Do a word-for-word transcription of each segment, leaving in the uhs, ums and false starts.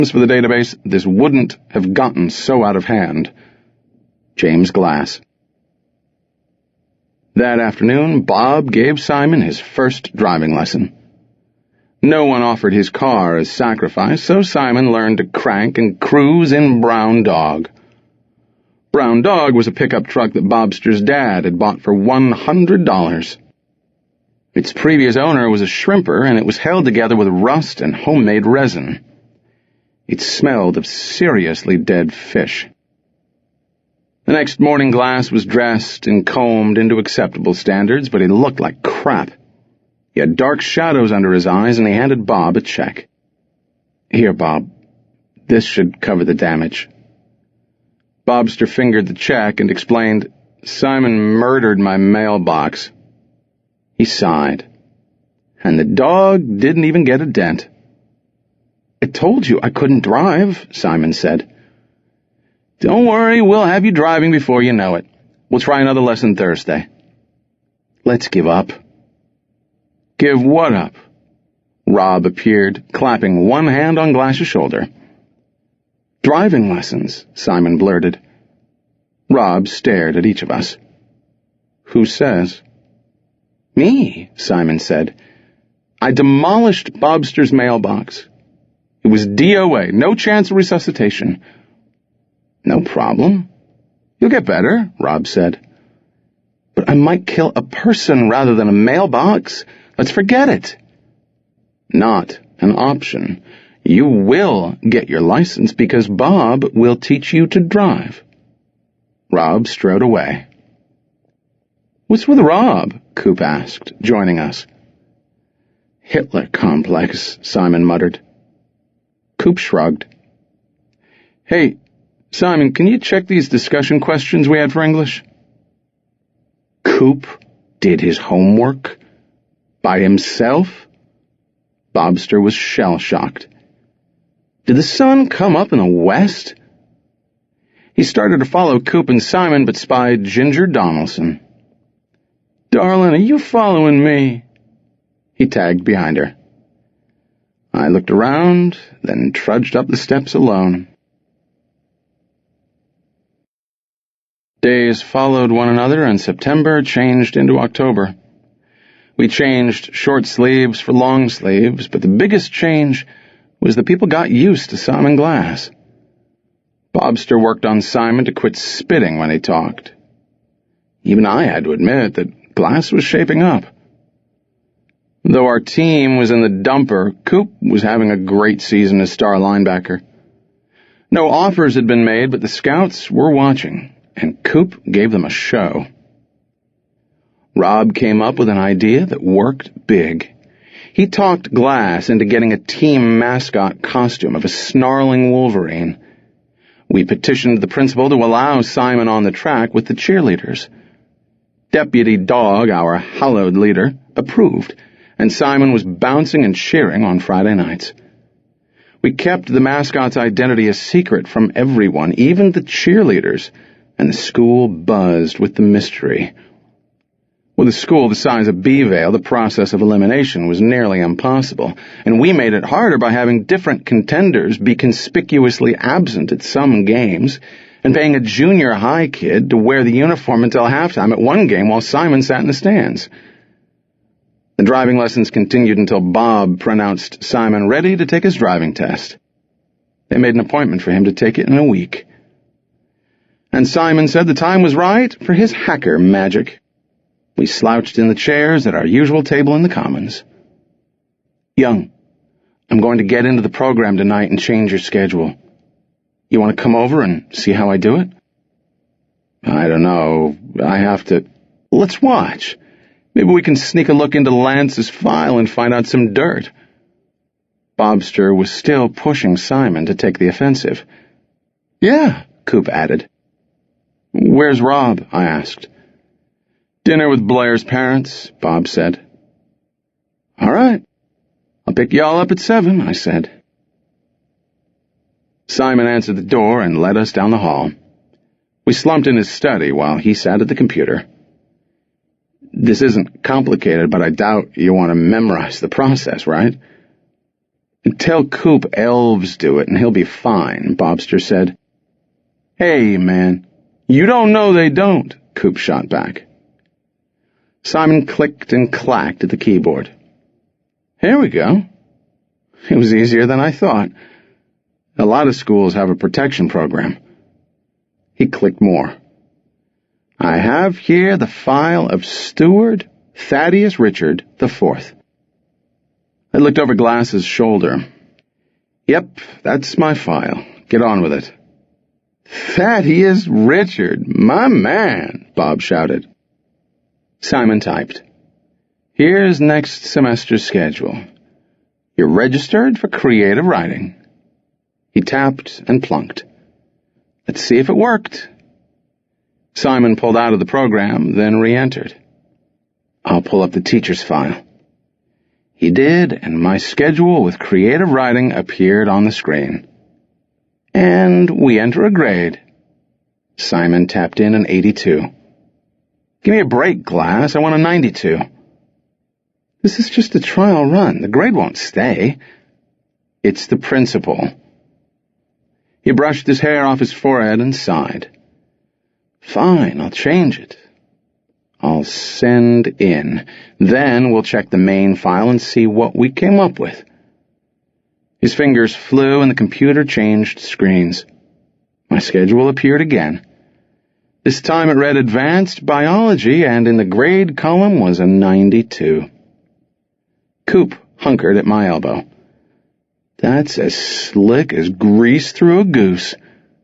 for the database, this wouldn't have gotten so out of hand. James Glass. That afternoon, Bob gave Simon his first driving lesson. No one offered his car as sacrifice, so Simon learned to crank and cruise in Brown Dog. Brown Dog was a pickup truck that Bobster's dad had bought for one hundred dollars. Its previous owner was a shrimper, and it was held together with rust and homemade resin. It smelled of seriously dead fish. The next morning, Glass was dressed and combed into acceptable standards, but he looked like crap. He had dark shadows under his eyes, and he handed Bob a check. "Here, Bob. This should cover the damage." Bobster fingered the check and explained, "Simon murdered my mailbox." He sighed. "And the dog didn't even get a dent." "I told you I couldn't drive," Simon said. "Don't worry, we'll have you driving before you know it. We'll try another lesson Thursday." "Let's give up." "Give what up?" Rob appeared, clapping one hand on Glass's shoulder. "Driving lessons," Simon blurted. Rob stared at each of us. "Who says?" "Me," Simon said. "I demolished Bobster's mailbox. It was D O A, no chance of resuscitation." "No problem. You'll get better," Rob said. "But I might kill a person rather than a mailbox. Let's forget it." "Not an option. You will get your license because Bob will teach you to drive." Rob strode away. "What's with Rob?" Coop asked, joining us. "Hitler complex," Simon muttered. Coop shrugged. "Hey, Simon, can you check these discussion questions we had for English?" Coop did his homework? By himself? Bobster was shell-shocked. Did the sun come up in the west? He started to follow Coop and Simon, but spied Ginger Donaldson. "Darling, are you following me?" He tagged behind her. I looked around, then trudged up the steps alone. Days followed one another, and September changed into October. We changed short sleeves for long sleeves, but the biggest change was that people got used to Simon Glass. Bobster worked on Simon to quit spitting when he talked. Even I had to admit that Glass was shaping up. Though our team was in the dumper, Coop was having a great season as star linebacker. No offers had been made, but the scouts were watching, and Coop gave them a show. Rob came up with an idea that worked big. He talked Glass into getting a team mascot costume of a snarling wolverine. We petitioned the principal to allow Simon on the track with the cheerleaders. Deputy Dog, our hallowed leader, approved, and Simon was bouncing and cheering on Friday nights. We kept the mascot's identity a secret from everyone, even the cheerleaders, and the school buzzed with the mystery. With a school the size of Beevale, the process of elimination was nearly impossible, and we made it harder by having different contenders be conspicuously absent at some games, and paying a junior high kid to wear the uniform until halftime at one game while Simon sat in the stands. The driving lessons continued until Bob pronounced Simon ready to take his driving test. They made an appointment for him to take it in a week. And Simon said the time was right for his hacker magic. We slouched in the chairs at our usual table in the Commons. "Young, I'm going to get into the program tonight and change your schedule. You want to come over and see how I do it?" "I don't know. I have to—" "Let's watch. Maybe we can sneak a look into Lance's file and find out some dirt." Bobster was still pushing Simon to take the offensive. "Yeah," Coop added. "Where's Rob?" I asked. "Dinner with Blair's parents," Bob said. "All right. I'll pick you all up at seven," I said. Simon answered the door and led us down the hall. We slumped in his study while he sat at the computer. "This isn't complicated, but I doubt you want to memorize the process, right?" Tell Coop elves do it and he'll be fine, Bobster said. Hey, man, you don't know they don't, Coop shot back. Simon clicked and clacked at the keyboard. Here we go. It was easier than I thought. A lot of schools have a protection program. He clicked more. I have here the file of Stewart Thaddeus Richard the Fourth. I looked over Glass's shoulder. Yep, that's my file. Get on with it. Thaddeus Richard, my man, Bob shouted. Simon typed. Here's next semester's schedule. You're registered for creative writing. He tapped and plunked. Let's see if it worked. Simon pulled out of the program, then re-entered. I'll pull up the teacher's file. He did, and my schedule with creative writing appeared on the screen. And we enter a grade. Simon tapped in an eighty-two. Give me a break, Glass. I want a ninety-two. This is just a trial run. The grade won't stay. It's the principal. He brushed his hair off his forehead and sighed. Fine, I'll change it. I'll send in. Then we'll check the main file and see what we came up with. His fingers flew and the computer changed screens. My schedule appeared again. This time it read Advanced Biology, and in the grade column was a ninety-two. Coop hunkered at my elbow. That's as slick as grease through a goose.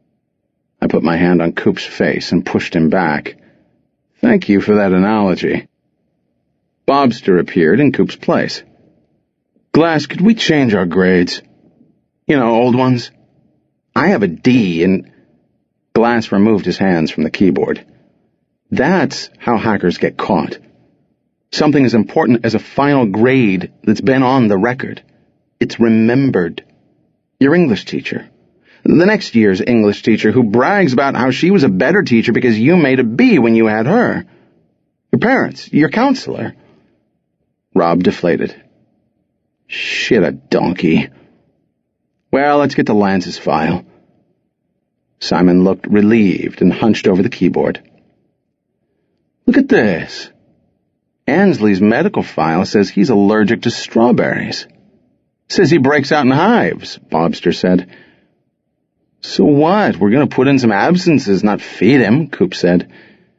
I put my hand on Coop's face and pushed him back. Thank you for that analogy. Bobster appeared in Coop's place. Glass, could we change our grades? You know, old ones. I have a D, and... Glass removed his hands from the keyboard. That's how hackers get caught. Something as important as a final grade that's been on the record. It's remembered. Your English teacher. The next year's English teacher who brags about how she was a better teacher because you made a B when you had her. Your parents, your counselor. Rob deflated. Shit, a donkey. Well, let's get to Lance's file. Simon looked relieved and hunched over the keyboard. Look at this. Ansley's medical file says he's allergic to strawberries. Says he breaks out in hives, Bobster said. So what? We're going to put in some absences, not feed him, Coop said.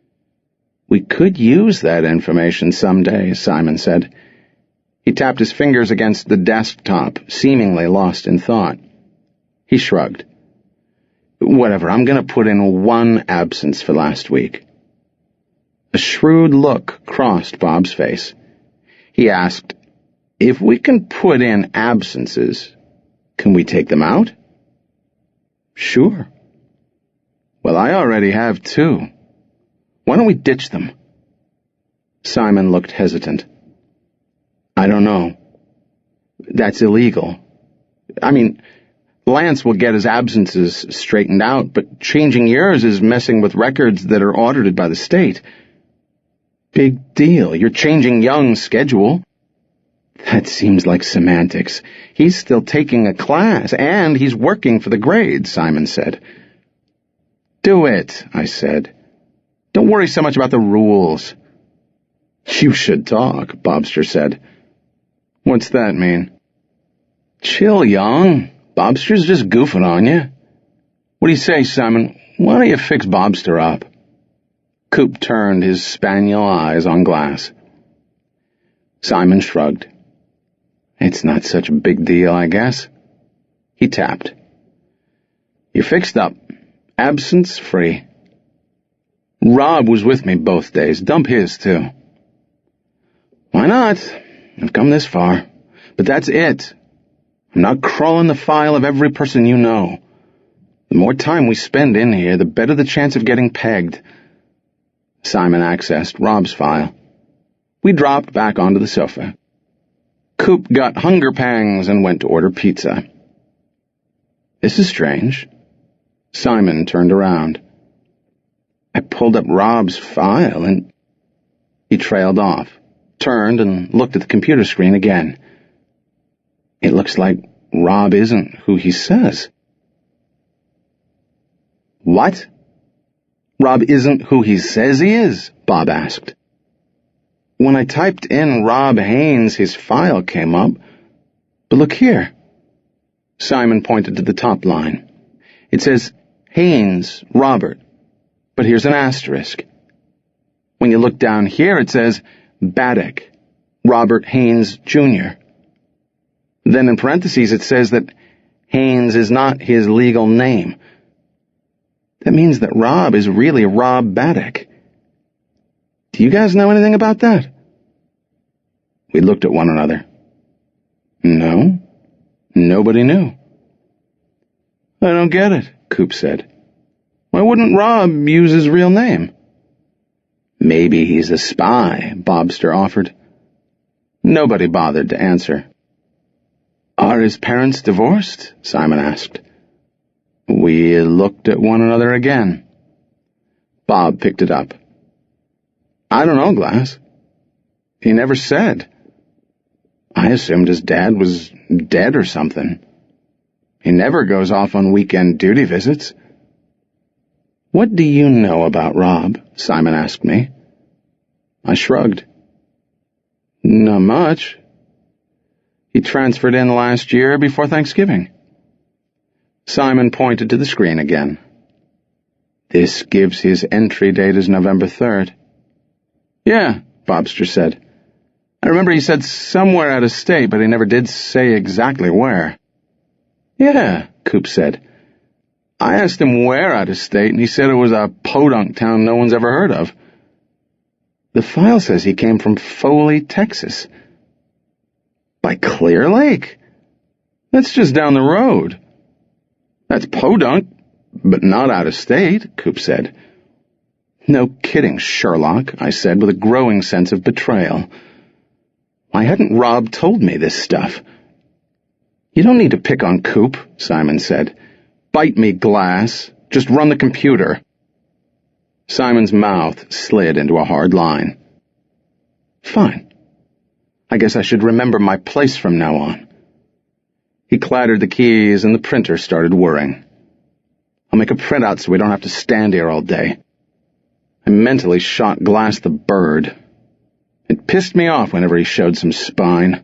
We could use that information someday, Simon said. He tapped his fingers against the desktop, seemingly lost in thought. He shrugged. Whatever, I'm going to put in one absence for last week. A shrewd look crossed Bob's face. He asked, if we can put in absences, can we take them out? Sure. Well, I already have two. Why don't we ditch them? Simon looked hesitant. I don't know. That's illegal. I mean, Lance will get his absences straightened out, but changing yours is messing with records that are audited by the state. Big deal. You're changing Young's schedule. That seems like semantics. He's still taking a class, and he's working for the grade, Simon said. Do it, I said. Don't worry so much about the rules. You should talk, Bobster said. What's that mean? Chill, Young. Bobster's just goofing on you. What do you say, Simon? Why don't you fix Bobster up? Coop turned his spaniel eyes on Glass. Simon shrugged. It's not such a big deal, I guess. He tapped. You're fixed up. Absence free. Rob was with me both days. Dump his, too. Why not? I've come this far. But that's it. I'm not crawling the file of every person you know. The more time we spend in here, the better the chance of getting pegged. Simon accessed Rob's file. We dropped back onto the sofa. Coop got hunger pangs and went to order pizza. This is strange. Simon turned around. I pulled up Rob's file and... He trailed off, turned and looked at the computer screen again. It looks like Rob isn't who he says. What? Rob isn't who he says he is? Bob asked. When I typed in Rob Haynes, his file came up. But look here. Simon pointed to the top line. It says, Haynes, Robert. But here's an asterisk. When you look down here, it says, Baddock, Robert Haynes, Junior Then in parentheses, it says that Haynes is not his legal name. That means that Rob is really Rob Baddock. Do you guys know anything about that? We looked at one another. No, nobody knew. I don't get it, Coop said. Why wouldn't Rob use his real name? Maybe he's a spy, Bobster offered. Nobody bothered to answer. Are his parents divorced? Simon asked. We looked at one another again. Bob picked it up. I don't know, Glass. He never said. I assumed his dad was dead or something. He never goes off on weekend duty visits. What do you know about Rob? Simon asked me. I shrugged. Not much. He transferred in last year before Thanksgiving. Simon pointed to the screen again. This gives his entry date as November third. Yeah, Bobster said. I remember he said somewhere out of state, but he never did say exactly where. Yeah, Coop said. I asked him where out of state, and he said it was a podunk town no one's ever heard of. The file says he came from Foley, Texas. By Clear Lake? That's just down the road. That's podunk, but not out of state, Coop said. No kidding, Sherlock, I said with a growing sense of betrayal. Why hadn't Rob told me this stuff? You don't need to pick on Coop, Simon said. Bite me, Glass. Just run the computer. Simon's mouth slid into a hard line. Fine. I guess I should remember my place from now on. He clattered the keys and the printer started whirring. I'll make a printout so we don't have to stand here all day. I mentally shot Glass the bird. It pissed me off whenever he showed some spine.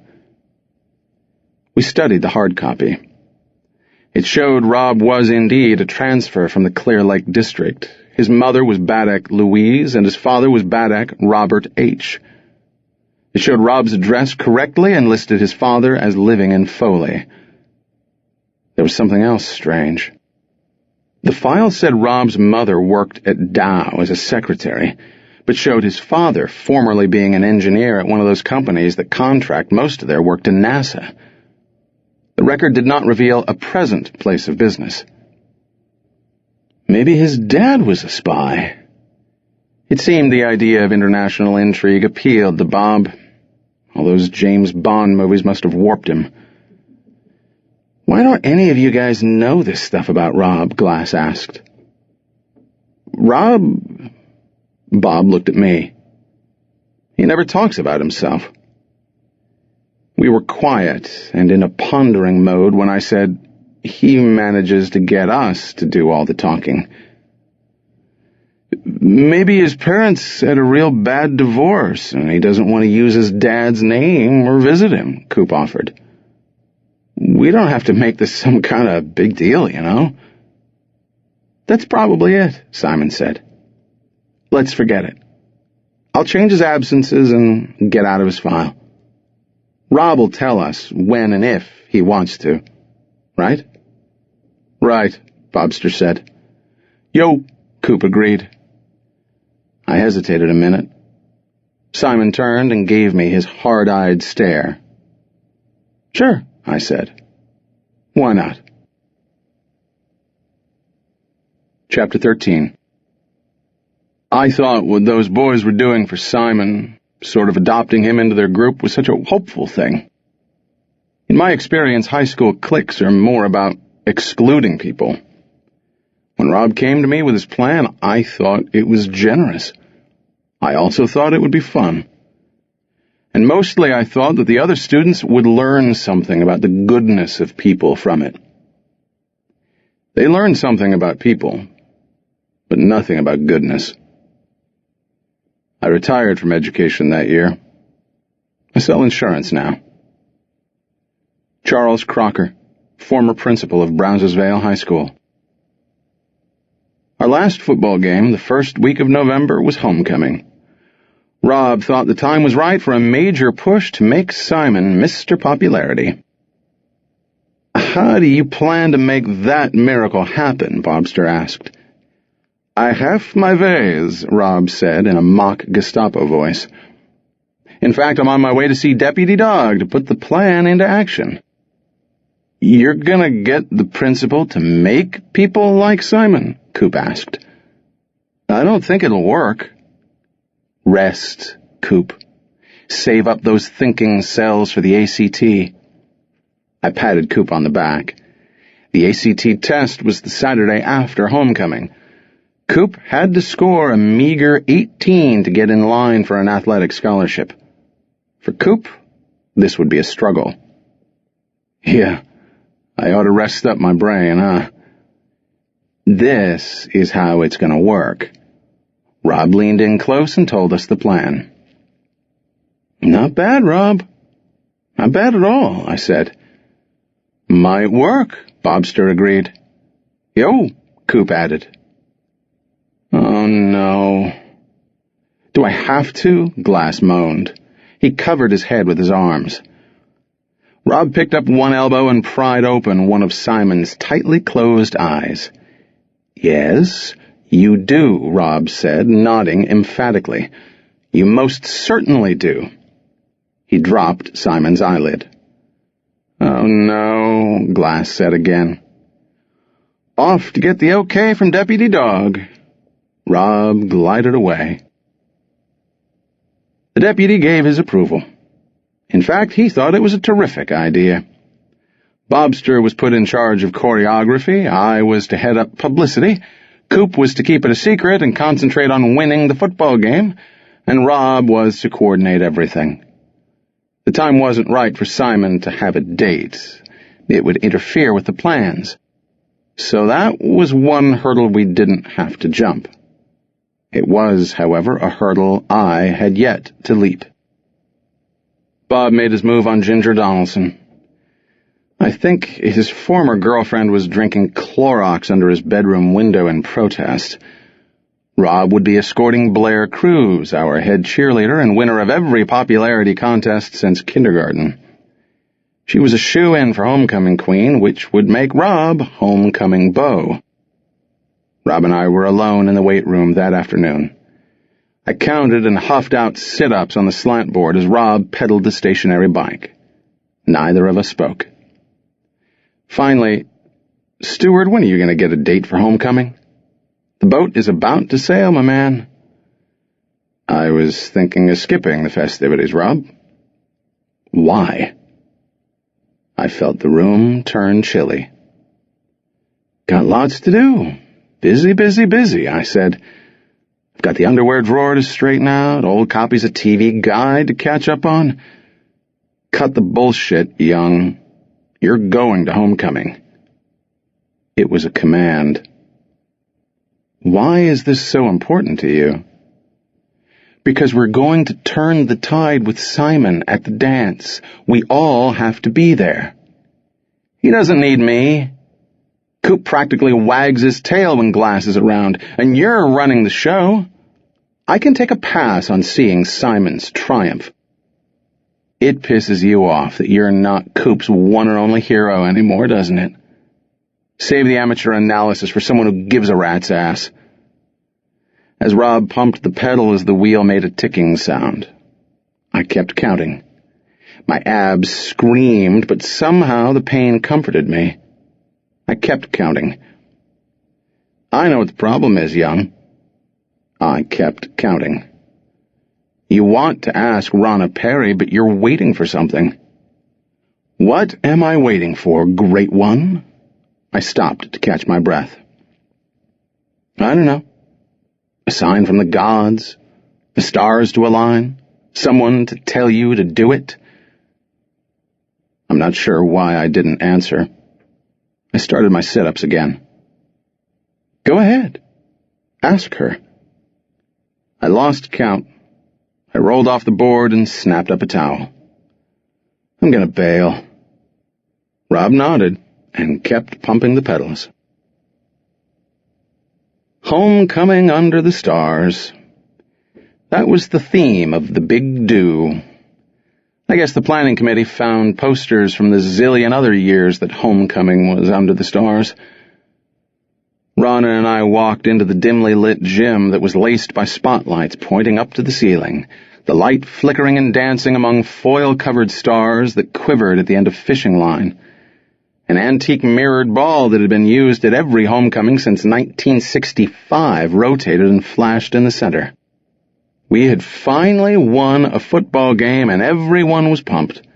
We studied the hard copy. It showed Rob was indeed a transfer from the Clear Lake district. His mother was Baddock Louise, and his father was Baddock Robert H. It showed Rob's address correctly and listed his father as living in Foley. There was something else strange. The file said Rob's mother worked at Dow as a secretary, but showed his father formerly being an engineer at one of those companies that contract most of their work to NASA. The record did not reveal a present place of business. Maybe his dad was a spy. It seemed the idea of international intrigue appealed to Bob. All those James Bond movies must have warped him. Why don't any of you guys know this stuff about Rob? Glass asked. Rob... Bob looked at me. He never talks about himself. We were quiet and in a pondering mode when I said, he manages to get us to do all the talking. Maybe his parents had a real bad divorce and he doesn't want to use his dad's name or visit him, Coop offered. We don't have to make this some kind of big deal, you know. That's probably it, Simon said. Let's forget it. I'll change his absences and get out of his file. Rob will tell us when and if he wants to. Right? Right, Bobster said. Yo, Coop agreed. I hesitated a minute. Simon turned and gave me his hard-eyed stare. Sure, I said. Why not? Chapter thirteen. I thought what those boys were doing for Simon, sort of adopting him into their group, was such a hopeful thing. In my experience, high school cliques are more about excluding people. When Rob came to me with his plan, I thought it was generous. I also thought it would be fun. And mostly I thought that the other students would learn something about the goodness of people from it. They learned something about people, but nothing about goodness. I retired from education that year. I sell insurance now. Charles Crocker, former principal of Brownsville High School. Our last football game, the first week of November, was homecoming. Rob thought the time was right for a major push to make Simon Mister Popularity. "How do you plan to make that miracle happen?" Bobster asked. "I have my ways," Rob said in a mock Gestapo voice. "In fact, I'm on my way to see Deputy Dog to put the plan into action." "You're gonna get the principal to make people like Simon?" Coop asked. "I don't think it'll work." "Rest, Coop. Save up those thinking cells for the A C T. I patted Coop on the back. The A C T test was the Saturday after homecoming. Coop had to score a meager eighteen to get in line for an athletic scholarship. For Coop, this would be a struggle. Yeah, I ought to rest up my brain, huh? This is how it's going to work. Rob leaned in close and told us the plan. "Not bad, Rob. Not bad at all," I said. "Might work," Bobster agreed. "Yo," Coop added. "Oh, no." "Do I have to?" Glass moaned. He covered his head with his arms. Rob picked up one elbow and pried open one of Simon's tightly closed eyes. "Yes, you do," Rob said, nodding emphatically. "You most certainly do." He dropped Simon's eyelid. "Oh, no," Glass said again. "Off to get the okay from Deputy Dog." Rob glided away. The deputy gave his approval. In fact, he thought it was a terrific idea. Bobster was put in charge of choreography, I was to head up publicity, Coop was to keep it a secret and concentrate on winning the football game, and Rob was to coordinate everything. The time wasn't right for Simon to have a date. It would interfere with the plans. So that was one hurdle we didn't have to jump. It was, however, a hurdle I had yet to leap. Bob made his move on Ginger Donaldson. I think his former girlfriend was drinking Clorox under his bedroom window in protest. Rob would be escorting Blair Cruz, our head cheerleader and winner of every popularity contest since kindergarten. She was a shoo-in for homecoming queen, which would make Rob homecoming beau. Rob and I were alone in the weight room that afternoon. I counted and huffed out sit-ups on the slant board as Rob pedaled the stationary bike. Neither of us spoke. Finally, "Steward, when are you going to get a date for homecoming? The boat is about to sail, my man." "I was thinking of skipping the festivities, Rob." "Why?" I felt the room turn chilly. "Got lots to do. Busy, busy, busy," I said. "I've got the underwear drawer to straighten out, old copies of T V Guide to catch up on." "Cut the bullshit, young. You're going to homecoming." It was a command. "Why is this so important to you?" "Because we're going to turn the tide with Simon at the dance. We all have to be there." "He doesn't need me. Coop practically wags his tail when Glass is around, and you're running the show. I can take a pass on seeing Simon's triumph." "It pisses you off that you're not Coop's one and only hero anymore, doesn't it? Save the amateur analysis for someone who gives a rat's ass." As Rob pumped the pedal as the wheel made a ticking sound, I kept counting. My abs screamed, but somehow the pain comforted me. I kept counting. "I know what the problem is, young." I kept counting. "You want to ask Ronna Perry, but you're waiting for something." "What am I waiting for, great one?" I stopped to catch my breath. "I don't know. A sign from the gods, the stars to align, Someone to tell you to do it? I'm not sure why I didn't answer. I started my sit-ups again. Go ahead. Ask her. I lost count. I rolled off the board and snapped up a towel. I'm gonna bail. Rob nodded and kept pumping the pedals. Homecoming under the stars. That was the theme of the big do. I guess the planning committee found posters from the zillion other years that homecoming was under the stars. Ronna and I walked into the dimly lit gym that was laced by spotlights pointing up to the ceiling, the light flickering and dancing among foil-covered stars that quivered at the end of fishing line. An antique mirrored ball that had been used at every homecoming since nineteen sixty-five rotated and flashed in the center. We had finally won a football game and everyone was pumped.